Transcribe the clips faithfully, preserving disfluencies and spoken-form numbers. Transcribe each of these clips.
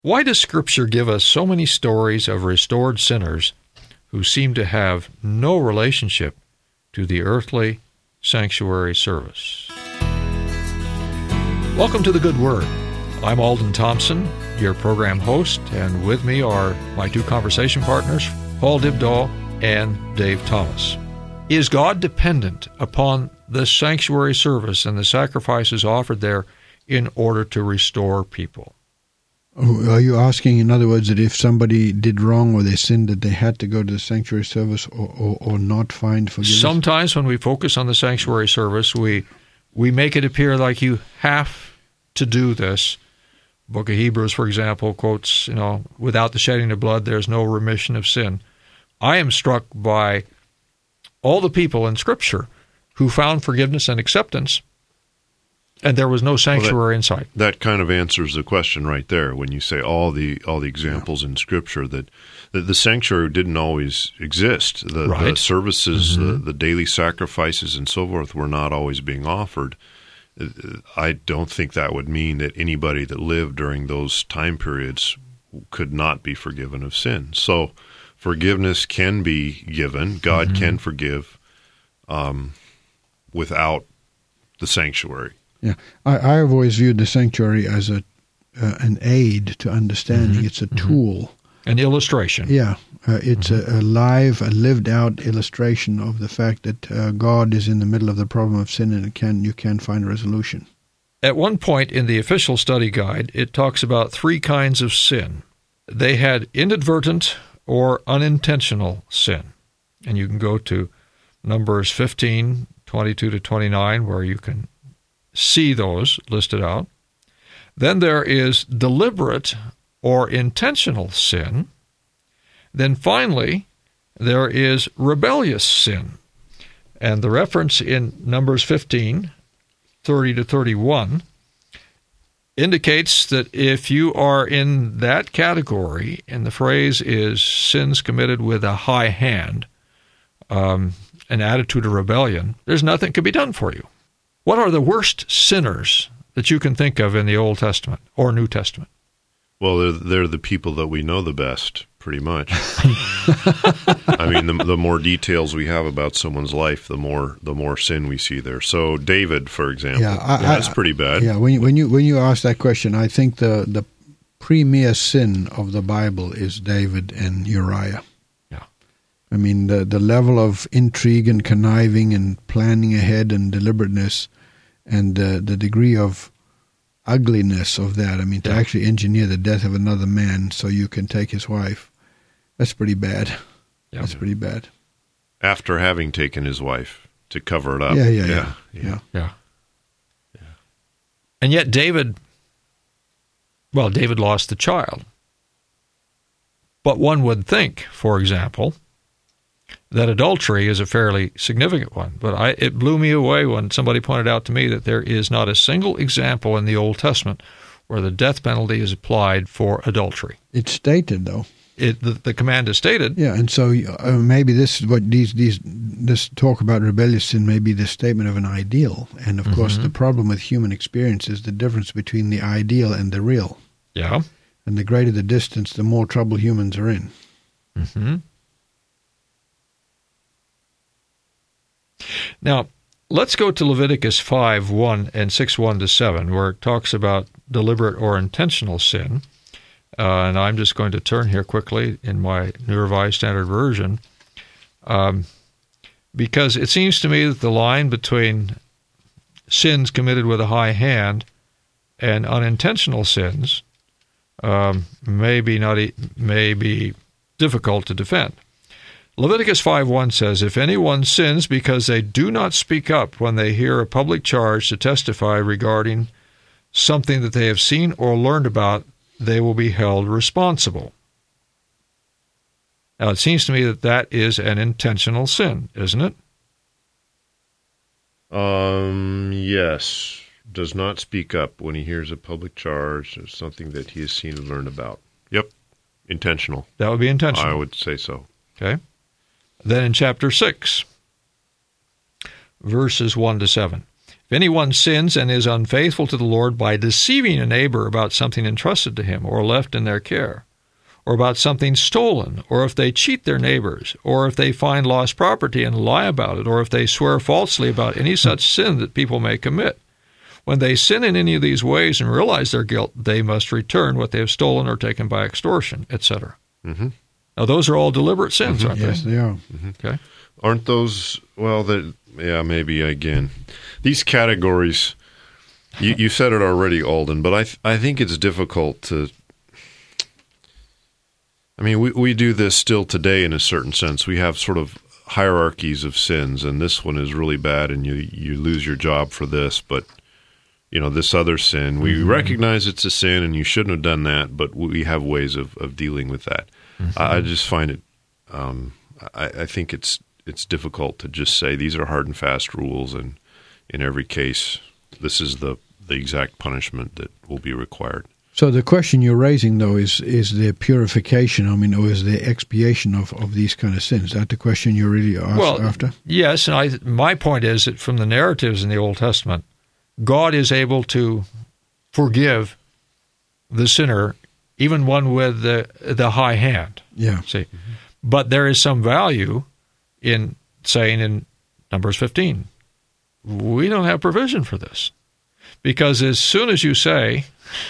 Why does Scripture give us so many stories of restored sinners who seem to have no relationship to the earthly sanctuary service? Welcome to The Good Word. I'm Alden Thompson, your program host, and with me are my two conversation partners, Paul Dybdahl and Dave Thomas. Is God dependent upon the sanctuary service and the sacrifices offered there in order to restore people? Are you asking, in other words, that if somebody did wrong or they sinned, that they had to go to the sanctuary service or, or, or not find forgiveness? Sometimes when we focus on the sanctuary service, we we make it appear like you have to do this. Book of Hebrews, for example, quotes, you know, without the shedding of blood, there's no remission of sin. I am struck by all the people in Scripture who found forgiveness and acceptance, and there was no sanctuary well, that, in sight. That kind of answers the question right there when you say all the all the examples yeah. in Scripture that, that the sanctuary didn't always exist. The, right. the services, mm-hmm. the, the daily sacrifices and so forth were not always being offered. I don't think that would mean that anybody that lived during those time periods could not be forgiven of sin. So forgiveness can be given. God mm-hmm. can forgive um, without the sanctuary. Yeah, I, I have always viewed the sanctuary as a uh, an aid to understanding. Mm-hmm. It's a mm-hmm. tool. An illustration. Yeah, uh, it's mm-hmm. a, a live, a lived-out illustration of the fact that uh, God is in the middle of the problem of sin and it can you can find a resolution. At one point in the official study guide, it talks about three kinds of sin. They had inadvertent or unintentional sin. And you can go to Numbers fifteen, twenty-two to twenty-nine, where you can see those listed out. Then there is deliberate or intentional sin. Then finally, there is rebellious sin. And the reference in Numbers fifteen, thirty to thirty-one, indicates that if you are in that category, and the phrase is sins committed with a high hand, um, an attitude of rebellion, there's nothing can be done for you. What are the worst sinners that you can think of in the Old Testament or New Testament? Well, they're, they're the people that we know the best, pretty much. I mean, the, the more details we have about someone's life, the more the more sin we see there. So David, for example, yeah, I, that's I, pretty bad. Yeah, when you, when you when you ask that question, I think the the premier sin of the Bible is David and Uriah. Yeah, I mean the the level of intrigue and conniving and planning ahead and deliberateness, and uh, the degree of ugliness of that. I mean, to yeah. actually engineer the death of another man so you can take his wife, that's pretty bad. Yeah. That's pretty bad. After having taken his wife to cover it up. Yeah, yeah, yeah. Yeah. yeah. yeah. yeah. yeah. And yet David, well, David lost the child. But one would think, for example, that adultery is a fairly significant one. But I, it blew me away when somebody pointed out to me that there is not a single example in the Old Testament where the death penalty is applied for adultery. It's stated, though. It, the, the command is stated. Yeah, and so uh, maybe this is what these these this talk about rebellious sin may be the statement of an ideal. And, of mm-hmm. course, the problem with human experience is the difference between the ideal and the real. Yeah. And the greater the distance, the more trouble humans are in. Mm-hmm. Now, let's go to Leviticus five one and six one to seven, where it talks about deliberate or intentional sin. Uh, and I'm just going to turn here quickly in my New Revised Standard Version, um, because it seems to me that the line between sins committed with a high hand and unintentional sins um, may be not e- may be difficult to defend. Leviticus five one says, "If anyone sins because they do not speak up when they hear a public charge to testify regarding something that they have seen or learned about, they will be held responsible." Now, it seems to me that that is an intentional sin, isn't it? Um. Yes. Does not speak up when he hears a public charge or something that he has seen or learned about. Yep. Intentional. That would be intentional. I would say so. Okay. Then in chapter six, verses one to seven, If anyone sins and is unfaithful to the Lord by deceiving a neighbor about something entrusted to him or left in their care, or about something stolen, or if they cheat their neighbors, or if they find lost property and lie about it, or if they swear falsely about any such sin that people may commit, when they sin in any of these ways and realize their guilt, they must return what they have stolen or taken by extortion, et cetera. Mm-hmm. Now, those are all deliberate sins, Mm-hmm. aren't Yes, they? they are. Mm-hmm. Okay. Aren't those, well, the, yeah, maybe again. These categories, you, you said it already, Alden, but I th- I think it's difficult to, I mean, we, we do this still today in a certain sense. We have sort of hierarchies of sins, and this one is really bad, and you, you lose your job for this, but, you know, this other sin, we mm-hmm. recognize it's a sin, and you shouldn't have done that, but we have ways of, of dealing with that. Mm-hmm. I, I just find it, um, I, I think it's, it's difficult to just say these are hard and fast rules, and in every case, this is the, the exact punishment that will be required. So the question you're raising, though, is is the purification, I mean, or is the expiation of, of these kind of sins? Is that the question you're really asked well, after? Yes, and I, my point is that from the narratives in the Old Testament, God is able to forgive the sinner, even one with the, the high hand. Yeah. See, mm-hmm. But there is some value in saying in Numbers fifteen, we don't have provision for this. Because as soon as you say,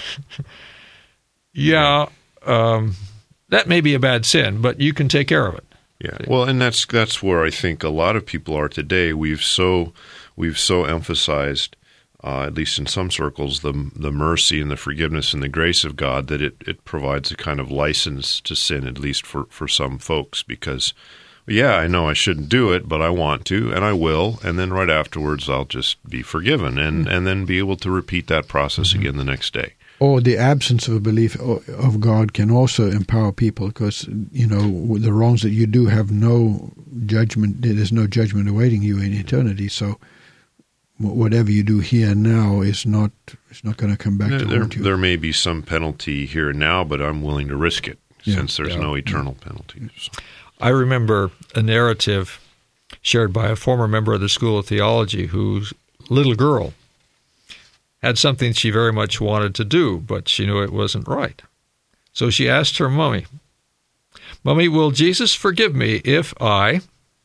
yeah, um, that may be a bad sin, but you can take care of it. Yeah, well, and that's that's where I think a lot of people are today. We've so we've so emphasized, uh, at least in some circles, the the mercy and the forgiveness and the grace of God that it, it provides a kind of license to sin, at least for, for some folks, because, yeah, I know I shouldn't do it, but I want to, and I will, and then right afterwards I'll just be forgiven, and, and then be able to repeat that process mm-hmm. again the next day. Or the absence of a belief of God can also empower people, because, you know, the wrongs that you do have no judgment, there's no judgment awaiting you in eternity, so whatever you do here and now is not is not going to come back there, to there, haunt you. There may be some penalty here and now, but I'm willing to risk it, yeah. since there's yeah. no eternal yeah. penalty. So. I remember a narrative shared by a former member of the School of Theology whose little girl had something she very much wanted to do, but she knew it wasn't right. So she asked her mommy, "Mommy, will Jesus forgive me if I..."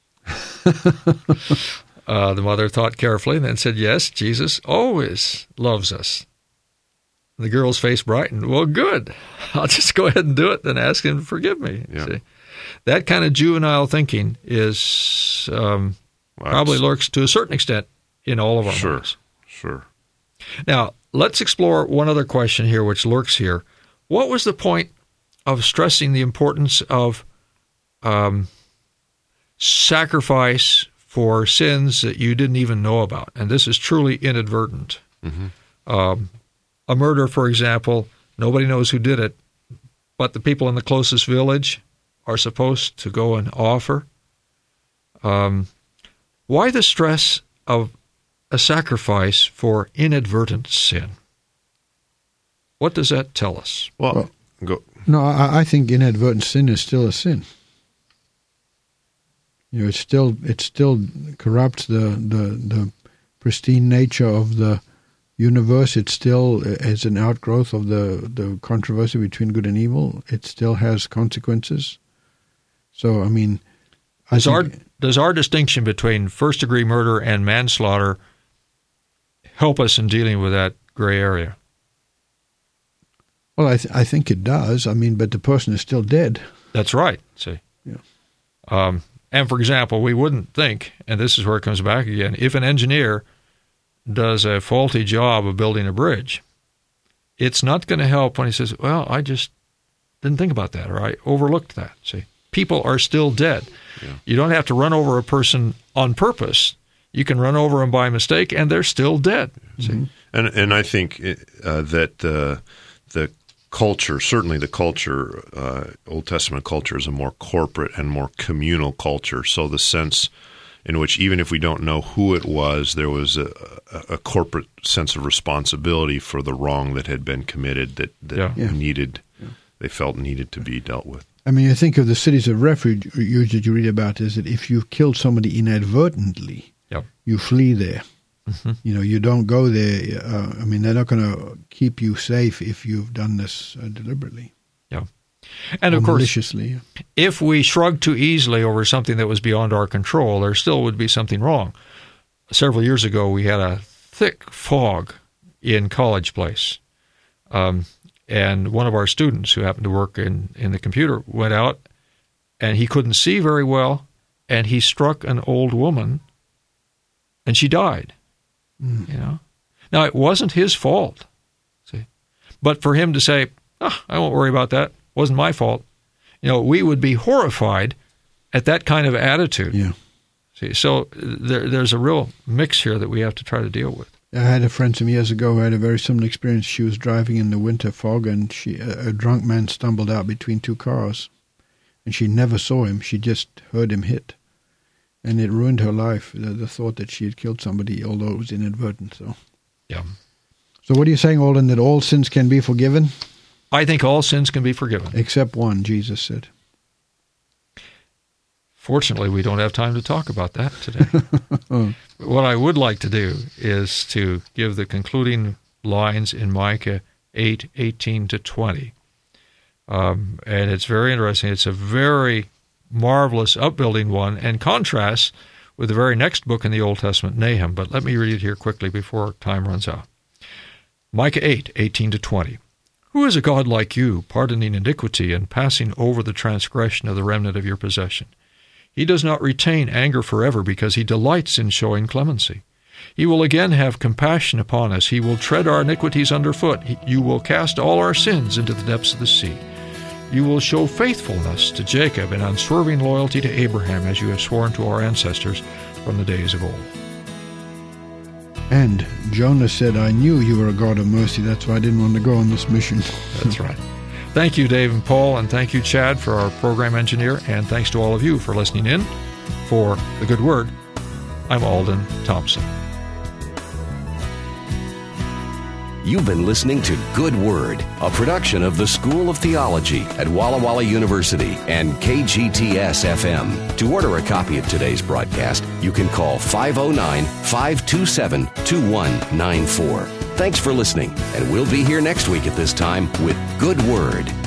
uh, the mother thought carefully and then said, "Yes, Jesus always loves us." The girl's face brightened. "Well, good. I'll just go ahead and do it and ask him to forgive me." Yeah. See? That kind of juvenile thinking is um, well, probably lurks to a certain extent in all of our sure, minds. Sure. Now, let's explore one other question here which lurks here. What was the point of stressing the importance of um, sacrifice for sins that you didn't even know about? And this is truly inadvertent. Mm-hmm. Um, a murder, for example, nobody knows who did it, but the people in the closest village are supposed to go and offer. Um, why the stress of a sacrifice for inadvertent sin? What does that tell us? Well, well go. No, I, I think inadvertent sin is still a sin. You know, it still it still corrupts the, the, the pristine nature of the universe. It still is an outgrowth of the, the controversy between good and evil. It still has consequences. So, I mean, I does think, our does our distinction between first degree murder and manslaughter help us in dealing with that gray area? Well, I th- I think it does. I mean, but the person is still dead. That's right. See, yeah. Um, and for example, we wouldn't think, and this is where it comes back again, if an engineer does a faulty job of building a bridge, it's not going to help when he says, "Well, I just didn't think about that," or "I overlooked that." See. People are still dead. Yeah. You don't have to run over a person on purpose. You can run over them by mistake, and they're still dead. Mm-hmm. And and I think uh, that uh, the culture, certainly the culture, uh, Old Testament culture, is a more corporate and more communal culture. So the sense in which even if we don't know who it was, there was a, a, a corporate sense of responsibility for the wrong that had been committed that, that yeah. Yeah. needed, yeah. they felt needed to be dealt with. I mean, I think of the cities of refuge that you read about is that if you've killed somebody inadvertently, yep. you flee there. Mm-hmm. You know, you don't go there. Uh, I mean, they're not going to keep you safe if you've done this uh, deliberately. Yeah. And of course, maliciously. If we shrugged too easily over something that was beyond our control, there still would be something wrong. Several years ago, we had a thick fog in College Place. Um, and one of our students who happened to work in, in the computer went out, and he couldn't see very well, and he struck an old woman, and she died. Mm. You know, now it wasn't his fault, see, but for him to say, oh, "I won't worry about that. Wasn't my fault," you know, we would be horrified at that kind of attitude. Yeah. See, so there, there's a real mix here that we have to try to deal with. I had a friend some years ago who had a very similar experience. She was driving in the winter fog, and she a, a drunk man stumbled out between two cars, and she never saw him. She just heard him hit. And it ruined her life, the, the thought that she had killed somebody, although it was inadvertent. So, yeah. So what are you saying, Alden, that all sins can be forgiven? I think all sins can be forgiven. Except one, Jesus said. Fortunately, we don't have time to talk about that today. oh. What I would like to do is to give the concluding lines in Micah eight, eighteen to twenty. Um, and it's very interesting. It's a very marvelous upbuilding one, and contrasts with the very next book in the Old Testament, Nahum. But let me read it here quickly before time runs out. Micah eight, eighteen to twenty. Who is a God like you, pardoning iniquity and passing over the transgression of the remnant of your possession? He does not retain anger forever, because he delights in showing clemency. He will again have compassion upon us. He will tread our iniquities underfoot. He, you will cast all our sins into the depths of the sea. You will show faithfulness to Jacob and unswerving loyalty to Abraham, as you have sworn to our ancestors from the days of old. And Jonah said, I knew you were a God of mercy. That's why I didn't want to go on this mission. That's right. Thank you, Dave and Paul, and thank you, Chad, for our program engineer, and thanks to all of you for listening in. For The Good Word, I'm Alden Thompson. You've been listening to Good Word, a production of the School of Theology at Walla Walla University and K G T S F M. To order a copy of today's broadcast, you can call five oh nine, five two seven, two one nine four. Thanks for listening, and we'll be here next week at this time with Good Word.